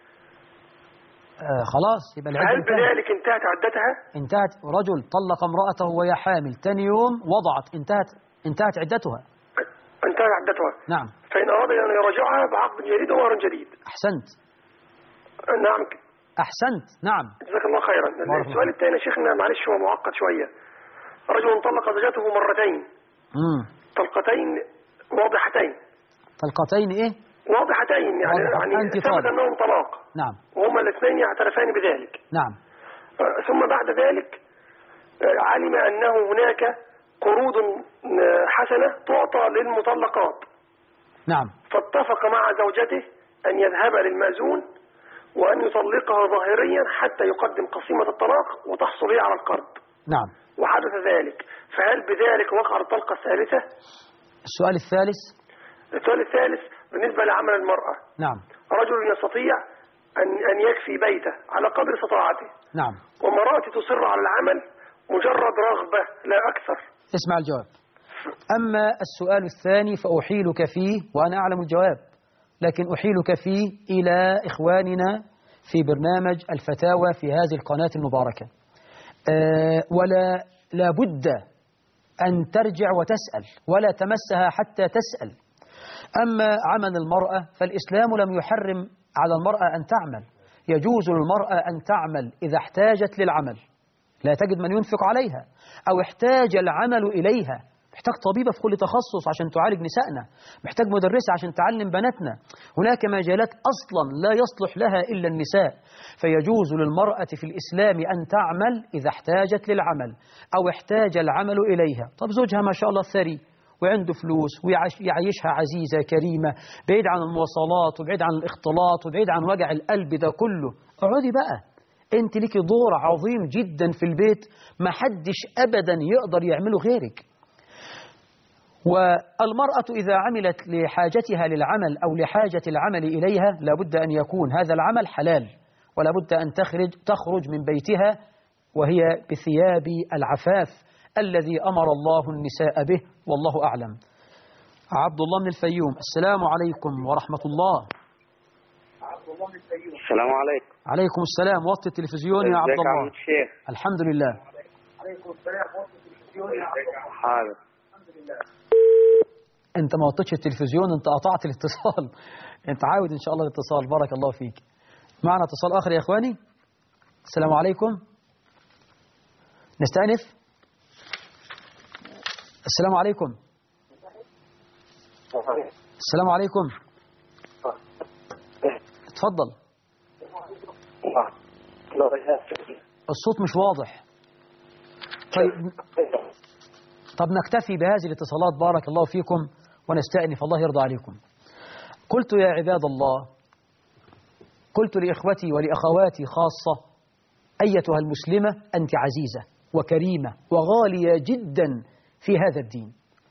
آه خلاص يبقى العدة هل انتهت. بذلك انتهت عدتها؟ انتهت. رجل طلق امرأته وهي حامل، ثاني يوم وضعت، انتهت انتهت عدتها. انتهت عدتها. نعم. فإن أراد أن يراجعها بعقد جديد ومهر جديد. أحسنت. آه، نعم. أحسنت. نعم. جزاك الله خيرا. بارك السؤال الثاني يا شيخنا معلش هو معقد شوية. رجل طلق زوجته مرتين. امم طلقتين واضحتين. طلقتين إيه؟ واضحتين يعني واضح. يعني أنت ثبت طالق. أنهم طلاق. نعم. وهما الاثنين يعترفان بذلك. نعم. آه، ثم بعد ذلك آه، علم أنه هناك قروض آه، حسنة تعطى للمطلقات. نعم. فاتفق مع زوجته أن يذهب للمأذون وأن يطلقها ظاهريا حتى يقدم قسيمة الطلاق وتحصل هي على القرض. نعم. وحدث ذلك، فهل بذلك وقع الطلقة الثالثة؟ السؤال الثالث. السؤال الثالث بالنسبة لعمل المرأة. نعم. رجل يستطيع أن أن يكفي بيته على قدر استطاعته، نعم. ومرأة تصر على العمل مجرد رغبة لا أكثر. اسمع الجواب. أما السؤال الثاني فأحيلك فيه وأنا أعلم الجواب، لكن أحيلك فيه إلى إخواننا في برنامج الفتاوى في هذه القناة المباركة. أه ولا لابد أن ترجع وتسأل ولا تمسها حتى تسأل. أما عمل المرأة فالإسلام لم يحرم على المرأة أن تعمل، يجوز للمرأة أن تعمل إذا احتاجت للعمل، لا تجد من ينفق عليها، أو احتاج العمل إليها، محتاج طبيبة في كل تخصص عشان تعالج نسائنا، محتاج مدرسة عشان تعلم بناتنا، هناك مجالات أصلا لا يصلح لها إلا النساء، فيجوز للمرأة في الإسلام أن تعمل إذا احتاجت للعمل أو احتاج العمل إليها. طب زوجها ما شاء الله ثري وعنده فلوس ويعيشها عزيزة كريمة بعيد عن المواصلات وبعيد عن الاختلاط وبعيد عن وجع القلب ده كله. اقعدي بقى، انت ليكي دور عظيم جدا في البيت ما حدش أبدا يقدر يعمله غيرك. والمرأة إذا عملت لحاجتها للعمل أو لحاجة العمل إليها لابد أن يكون هذا العمل حلال، ولابد أن تخرج, تخرج من بيتها وهي بثياب العفاف الذي أمر الله النساء به، والله أعلم. عبد الله من الفيوم، السلام عليكم ورحمة الله. السلام عليكم. عليكم السلام. وطي التلفزيون يا عبد الله. الشيخ. الحمد لله. عليكم السلام. وطي التلفزيون يا عبد الله. حاضر. الحمد لله. انت ما وطيتش التلفزيون، انت قطعت الاتصال. انت عاود ان شاء الله الاتصال. بارك الله فيك. معنا اتصال اخر يا اخواني. السلام عليكم. نستأنف. السلام عليكم. السلام عليكم. اتفضل. الصوت مش واضح. طيب طب نكتفي بهذه الاتصالات بارك الله فيكم ونستأنف، الله يرضى عليكم. قلت يا عباد الله، قلت لإخوتي ولأخواتي خاصة: أيتها المسلمة أنت عزيزة وكريمة وغالية جدا في هذا الدين.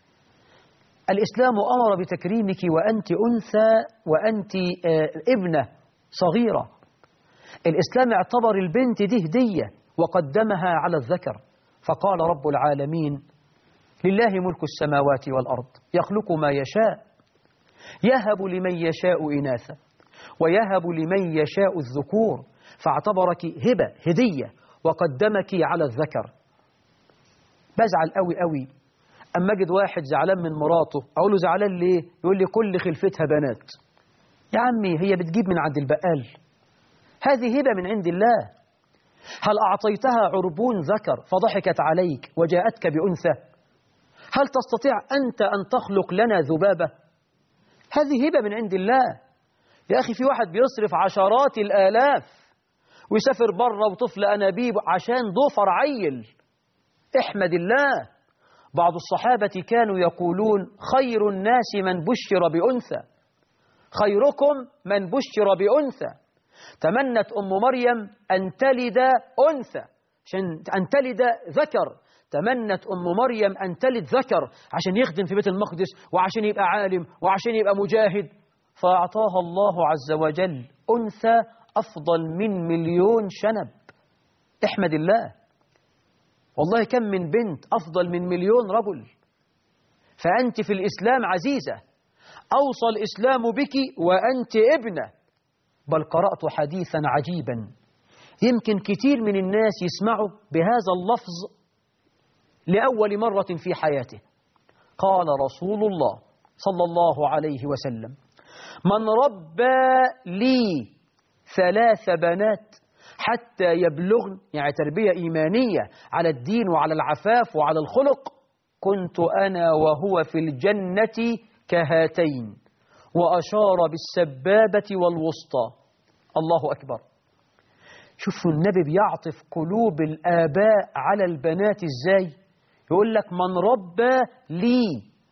الإسلام أمر بتكريمك وأنت أنثى وأنت ابنة صغيرة. الإسلام اعتبر البنت دي هدية وقدمها على الذكر، فقال رب العالمين: لله ملك السماوات والأرض يخلق ما يشاء يهب لمن يشاء إناثا ويهب لمن يشاء الذكور، فاعتبرك هبة هدية وقدمك على الذكر. بزعل قوي قوي أما أجد واحد زعلان من مراته، أقول له زعلان ليه؟ يقول لي كل خلفتها بنات. يا عمي هي بتجيب من عند البقال، هذه هبة من عند الله. هل أعطيتها عربون ذكر فضحكت عليك وجاءتك بأنثى؟ هل تستطيع أنت أن تخلق لنا ذبابة؟ هذه هبة من عند الله. يا أخي في واحد بيصرف عشرات الآلاف ويسافر بره وطفل أنابيب عشان ضفر عيل. احمد الله. بعض الصحابة كانوا يقولون: خير الناس من بشر بأنثى، خيركم من بشر بأنثى. تمنت أم مريم أن تلد أنثى عشان أن تلد ذكر، تمنت أم مريم أن تلد ذكر عشان يخدم في بيت المقدس وعشان يبقى عالم وعشان يبقى مجاهد، فأعطاها الله عز وجل أنثى أفضل من مليون شنب. احمد الله. والله كم من بنت أفضل من مليون رجل. فأنت في الإسلام عزيزة، أوصى الإسلام بك وأنت ابنة. بل قرأت حديثا عجيبا يمكن كتير من الناس يسمعوا بهذا اللفظ لأول مرة في حياته. قال رسول الله صلى الله عليه وسلم: من ربى لي ثلاث بنات حتى يبلغن، يعني تربية إيمانية على الدين وعلى العفاف وعلى الخلق، كنت أنا وهو في الجنة كهاتين، وأشار بالسبابة والوسطى. الله أكبر. شوفوا النبي بيعطف قلوب الآباء على البنات إزاي. يقول لك: من ربى لي،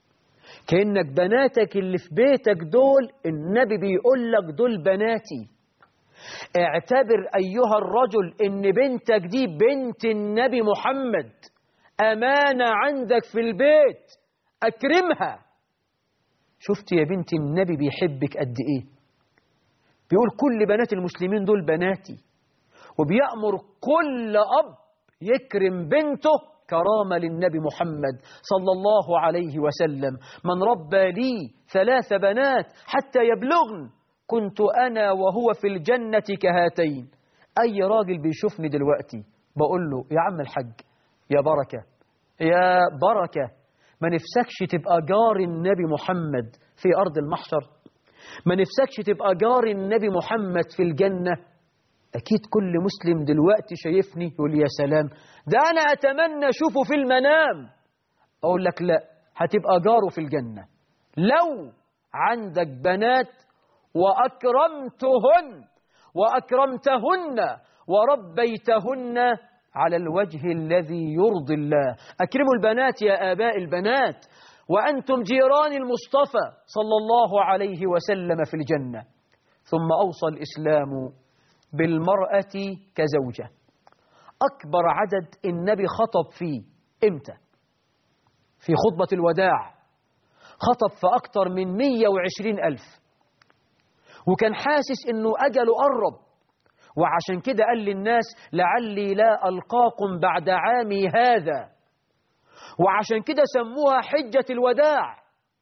كأنك بناتك اللي في بيتك دول النبي بيقول لك دول بناتي. اعتبر أيها الرجل إن بنتك دي بنت النبي محمد، أمانة عندك في البيت، أكرمها. شفت يا بنت النبي بيحبك قد إيه؟ بيقول كل بنات المسلمين دول بناتي، وبيأمر كل أب يكرم بنته كرامة للنبي محمد صلى الله عليه وسلم. من ربى لي ثلاث بنات حتى يبلغن كنت أنا وهو في الجنة كهاتين. أي راجل بيشوفني دلوقتي بقول له: يا عم الحج، يا بركة، يا بركة، ما نفسكش تبقى جار النبي محمد في أرض المحشر؟ ما نفسكش تبقى جار النبي محمد في الجنة؟ أكيد كل مسلم دلوقتي شايفني يقول: يا سلام، ده أنا أتمنى أشوفه في المنام. أقول لك: لا، هتبقى جاره في الجنة لو عندك بنات وأكرمتهن وأكرمتهن وربيتهن على الوجه الذي يرضي الله. أكرموا البنات يا آباء البنات، وأنتم جيران المصطفى صلى الله عليه وسلم في الجنة. ثم أوصى الإسلام بالمرأة كزوجة. أكبر عدد النبي خطب فيه إمتى؟ في خطبة الوداع خطب في أكتر من مئة وعشرين ألف، وكان حاسس إنه أجله قرب، وعشان كده قال للناس لعلي لا ألقاكم بعد عامي هذا، وعشان كده سموها حجة الوداع.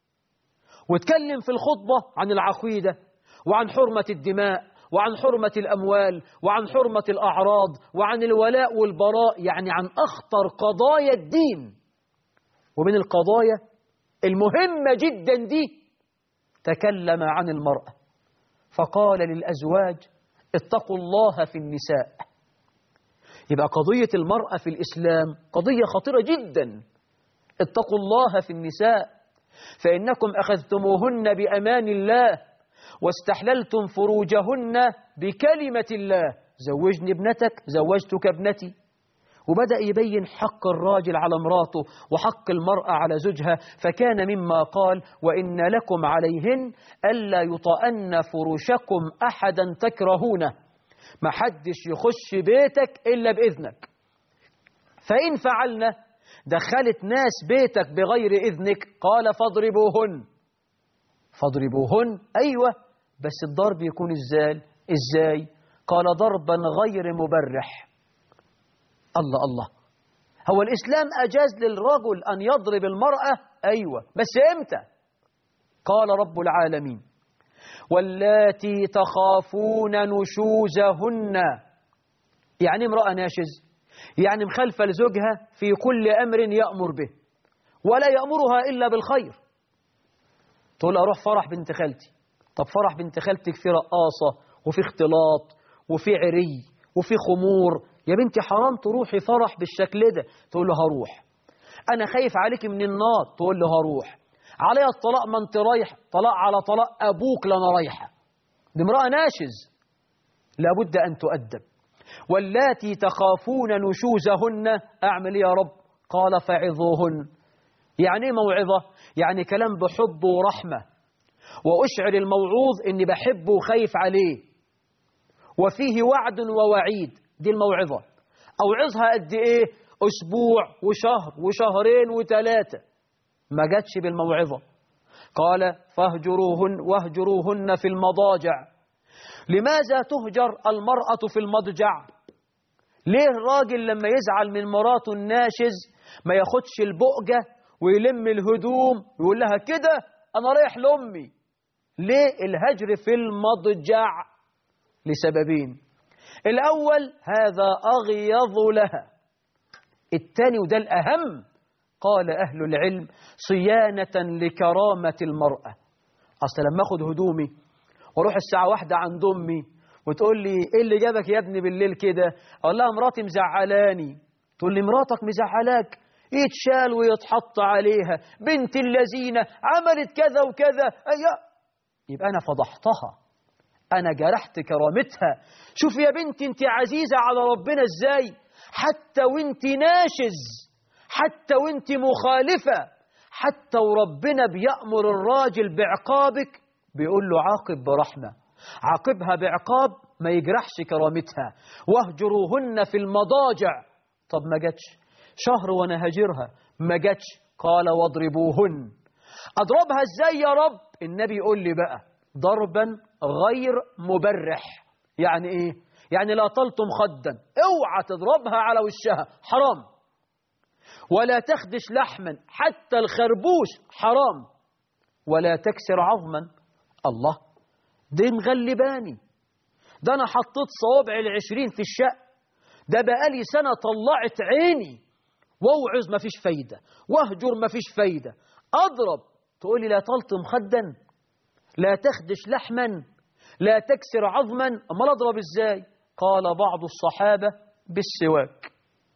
واتكلم في الخطبة عن العقيدة وعن حرمة الدماء وعن حرمة الأموال وعن حرمة الأعراض وعن الولاء والبراء، يعني عن أخطر قضايا الدين. ومن القضايا المهمة جدا دي تكلم عن المرأة، فقال للأزواج اتقوا الله في النساء. يبقى قضية المرأة في الإسلام قضية خطيرة جدا. اتقوا الله في النساء فإنكم أخذتموهن بأمان الله واستحللتم فروجهن بكلمة الله. زوجني ابنتك زوجتك ابنتي. وبدأ يبين حق الراجل على مراته وحق المرأة على زوجها، فكان مما قال وإن لكم عليهن ألا يطأن فرشكم أحدا تكرهونه. ما حدش يخش بيتك إلا بإذنك، فإن فعلنا دخلت ناس بيتك بغير إذنك قال فاضربوهن. فاضربوهن أيوة، بس الضرب يكون إزاي؟ إزاي؟ قال ضربا غير مبرح. الله الله، هو الإسلام أجاز للرجل أن يضرب المرأة؟ أيوة، بس إمتى؟ قال رب العالمين واللاتي تخافون نشوزهن. يعني امرأة ناشز، يعني مخالفة لزوجها في كل أمر يأمر به ولا يأمرها إلا بالخير. تقول أروح فرح بنت خالتي. طب فرح بنت خالتك في رقاصة وفي اختلاط وفي عري وفي خمور، يا بنتي حرام تروحي فرح بالشكل ده. تقول له هروح. أنا خايف عليك من النار. تقول له هروح. عليها الطلاق ما انت رايح. طلاق على طلاق أبوك لنا رايحة. دي امرأة ناشز لابد أن تؤدب. واللاتي تخافون نشوزهن أعمل يا رب؟ قال فعظوهن. يعني ايه موعظة؟ يعني كلام بحب ورحمة، وأشعر الموعوظ إني بحبه وخايف عليه، وفيه وعد ووعيد. دي الموعظة. أوعظها قد إيه؟ أسبوع وشهر وشهرين وثلاثة. ما جاتش بالموعظة. قال فاهجروهن واهجروهن في المضاجع. لماذا تهجر المرأة في المضجع؟ ليه الراجل لما يزعل من مراته الناشز ما ياخدش البؤجة ويلم الهدوم ويقول لها كده أنا رايح لأمي؟ ليه الهجر في المضجع؟ لسببين. الأول هذا أغيظ لها. الثاني وده الأهم، قال أهل العلم صيانة لكرامة المرأة. أصل لما أخد هدومي واروح الساعة واحدة عند أمي وتقول لي إيه اللي جابك يا ابني بالليل كده؟ أقول لها مراتي مزعلاني. تقول لي مراتك مزعلاك؟ يتشال ويتحط عليها بنت اللذينة عملت كذا وكذا. أي يبقى أنا فضحتها، أنا جرحت كرامتها. شوف يا بنتي أنت عزيزة على ربنا إزاي، حتى وأنت ناشز، حتى وأنت مخالفة، حتى وربنا بيأمر الراجل بعقابك بيقول له عاقب برحمة، عاقبها بعقاب ما يجرحش كرامتها. واهجروهن في المضاجع. طب ما جاتش شهر وانا هاجرها، ما جاتش. قال واضربوهن. اضربها ازاي يا رب؟ النبي يقول لي بقى ضربا غير مبرح. يعني ايه؟ يعني لا تلطم خدا، اوعى تضربها على وشها، حرام. ولا تخدش لحما، حتى الخربوش حرام. ولا تكسر عظما. الله، دي مغلباني، ده انا حطيت صوابع العشرين في الشق، ده بقالي سنة طلعت عيني، واوعظ مفيش فايدة، واهجر مفيش فايدة، اضرب. تقولي لا تلطم خدا، لا تخدش لحما، لا تكسر عظما، امال اضرب ازاي؟ قال بعض الصحابة بالسواك.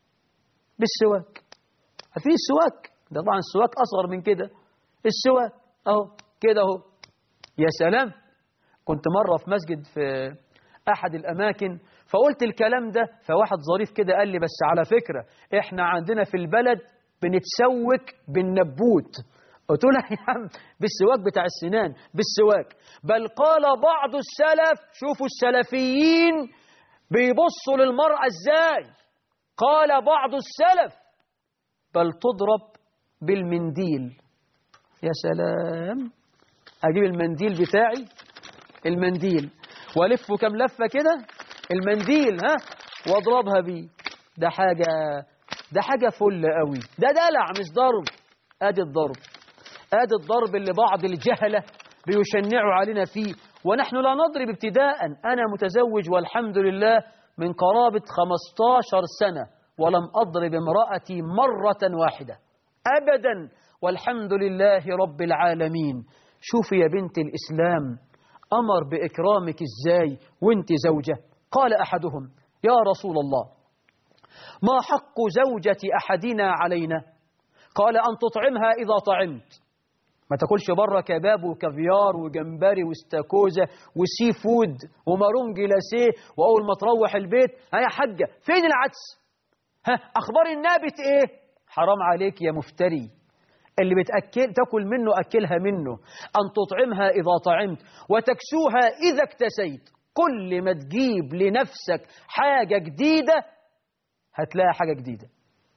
بالسواك. في السواك ده طبعا السواك اصغر من كده. السواك اهو كده اهو. يا سلام. كنت مرة في مسجد في أحد الأماكن فقلت الكلام ده، فواحد ظريف كده قال لي بس على فكرة إحنا عندنا في البلد بنتسوك بالنبوت. قلت له يا عم بالسواك بتاع السنان، بالسواك. بل قال بعض السلف، شوفوا السلفيين بيبصوا للمرأة ازاي، قال بعض السلف بل تضرب بالمنديل. يا سلام، اجيب المنديل بتاعي، المنديل والفه كم لفه كده المنديل، ها، واضربها بيه. ده حاجه ده حاجه فل قوي، ده دلع مش ضرب. ادي الضرب، ادي الضرب اللي بعض الجهله بيشنعوا علينا فيه، ونحن لا نضرب ابتداء. انا متزوج والحمد لله من قرابه خمستاشر سنه، ولم اضرب امرأتي مره واحده ابدا، والحمد لله رب العالمين. شوفي يا بنت الإسلام أمر بإكرامك إزاي وانت زوجة. قال أحدهم يا رسول الله ما حق زوجة أحدنا علينا؟ قال أن تطعمها إذا طعمت، ما تاكلش بره كباب وكافيار وجمبري واستاكوزا وسي فود ومارون جلاسيه، وأول ما تروح البيت ها يا حاجة فين العدس؟ ها أخبار النابت إيه؟ حرام عليك يا مفتري، اللي بتأكل تأكل منه أكلها منه. أن تطعمها إذا طعمت وتكسوها إذا اكتسيت. كل ما تجيب لنفسك حاجة جديدة هتلاقي حاجة جديدة.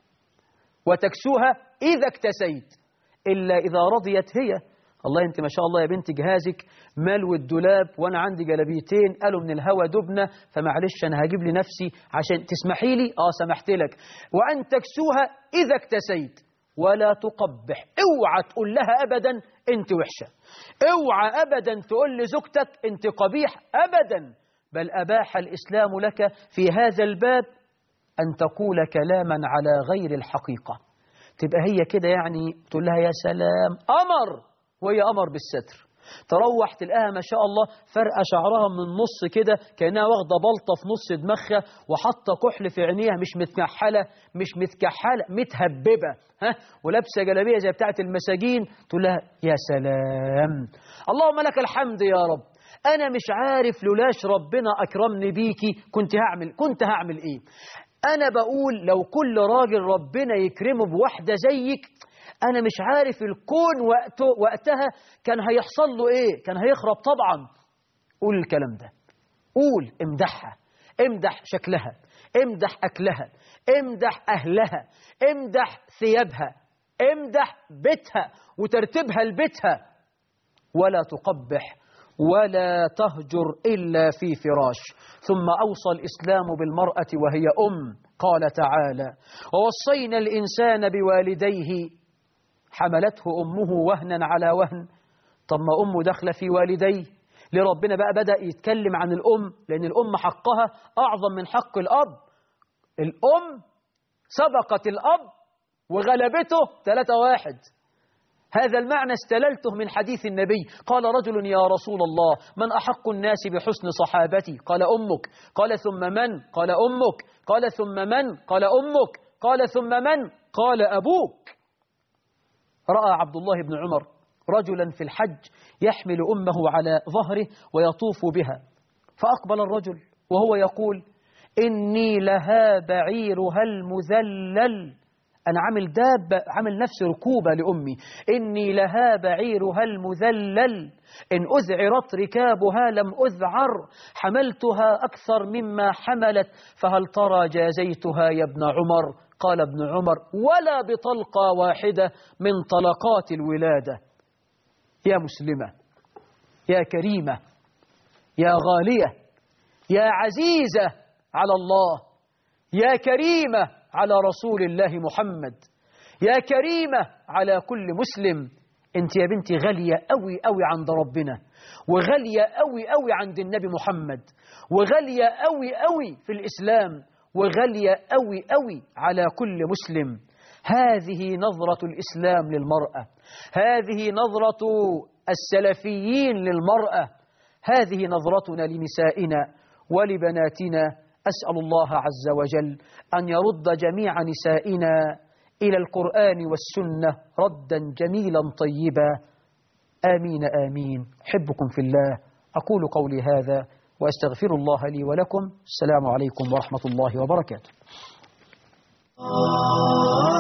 وتكسوها إذا اكتسيت إلا إذا رضيت هي. الله أنت ما شاء الله يا بنت جهازك ملو الدولاب وأنا عندي جلبيتين قالوا من الهوا دبنة، فمعلش أنا هجيب لنفسي عشان تسمحي لي. آه سمحت لك. وأن تكسوها إذا اكتسيت ولا تقبح. اوعى تقول لها أبدا أنت وحشة، اوعى أبدا تقول لزوجتك أنت قبيح أبدا، بل أباح الإسلام لك في هذا الباب أن تقول كلاما على غير الحقيقة. تبقى هي كده يعني تقول لها يا سلام أمر، وهي أمر بالستر. تروح تلقاها ما شاء الله فرقة شعرها من النص كده كأنها واخدة بلطة في نص دماغها وحاطة كحل في عينيها، مش متكحلة مش متكحلة متهببة، ها، ولابسة جلابية زي بتاعة المساجين. تقول لها يا سلام اللهم لك الحمد يا رب، أنا مش عارف لولاش ربنا أكرمني بيكي كنت هعمل كنت هعمل إيه. أنا بقول لو كل راجل ربنا يكرمه بواحدة زيك، أنا مش عارف الكون وقته وقتها كان هيحصل له إيه، كان هيخرب طبعا. قول الكلام ده، قول امدحها، امدح شكلها، امدح أكلها، امدح أهلها، امدح ثيابها، امدح بيتها وترتيبها لبيتها، ولا تقبح ولا تهجر إلا في فراش. ثم أوصى الإسلام بالمرأة وهي أم، قال تعالى ووصينا الإنسان بوالديه حملته أمه وهنا على وهن. طب ما أمه داخله في والديه، لربنا بقى بدأ يتكلم عن الأم، لأن الأم حقها أعظم من حق الأب. الأم سبقت الأب وغلبته ثلاثة واحد. هذا المعنى استللته من حديث النبي. قال رجل يا رسول الله من أحق الناس بحسن صحابتي؟ قال أمك. قال ثم من؟ قال أمك. قال ثم من؟ قال أمك. قال ثم من؟ قال أبوك. رأى عبد الله بن عمر رجلا في الحج يحمل أمه على ظهره ويطوف بها، فأقبل الرجل وهو يقول إني لها بعيرها المذلل، أنا عامل دابة، عامل نفس ركوبة لأمي، إني لها بعيرها المذلل إن أذعرت ركابها لم أذعر، حملتها أكثر مما حملت فهل ترى جازيتها يا ابن عمر؟ قال ابن عمر ولا بطلقة واحدة من طلقات الولادة. يا مسلمة، يا كريمة، يا غالية، يا عزيزة على الله، يا كريمة على رسول الله محمد، يا كريمة على كل مسلم. انت يا بنتي غالية قوي قوي عند ربنا، وغالية قوي قوي عند النبي محمد، وغالية قوي قوي في الإسلام، وغالية قوي قوي على كل مسلم. هذه نظرة الإسلام للمرأة، هذه نظرة السلفيين للمرأة، هذه نظرتنا لنسائنا ولبناتنا. أسأل الله عز وجل أن يرد جميع نسائنا إلى القرآن والسنة ردا جميلا طيبا. آمين آمين. أحبكم في الله. أقول قولي هذا وأستغفر الله لي ولكم. السلام عليكم ورحمة الله وبركاته.